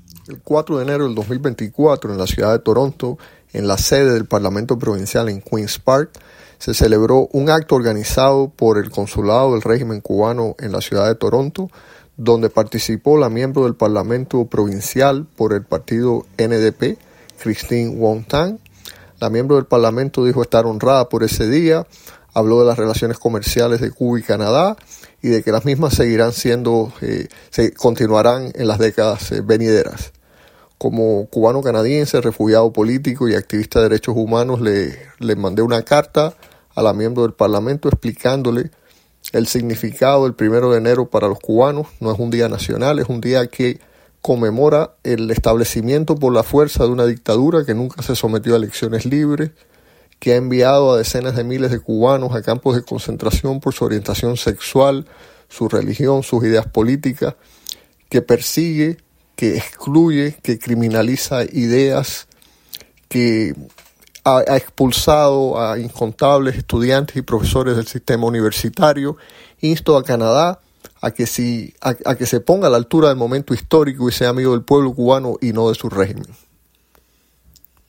El 4 de enero del 2024, en la ciudad de Toronto, en la sede del Parlamento Provincial en Queen's Park, se celebró un acto organizado por el Consulado del Régimen Cubano en la ciudad de Toronto, donde participó la miembro del Parlamento Provincial por el partido NDP, Christine Wong Tam. La miembro del Parlamento dijo estar honrada por ese día, habló de las relaciones comerciales de Cuba y Canadá y de que las mismas continuarán en las décadas venideras. Como cubano-canadiense, refugiado político y activista de derechos humanos, le mandé una carta a la miembro del Parlamento explicándole el significado del 1 de enero para los cubanos. No es un día nacional, es un día que conmemora el establecimiento por la fuerza de una dictadura que nunca se sometió a elecciones libres, que ha enviado a decenas de miles de cubanos a campos de concentración por su orientación sexual, su religión, sus ideas políticas, que persigue, que excluye, que criminaliza ideas, que ha expulsado a incontables estudiantes y profesores del sistema universitario. Insto a Canadá a que se ponga a la altura del momento histórico y sea amigo del pueblo cubano y no de su régimen.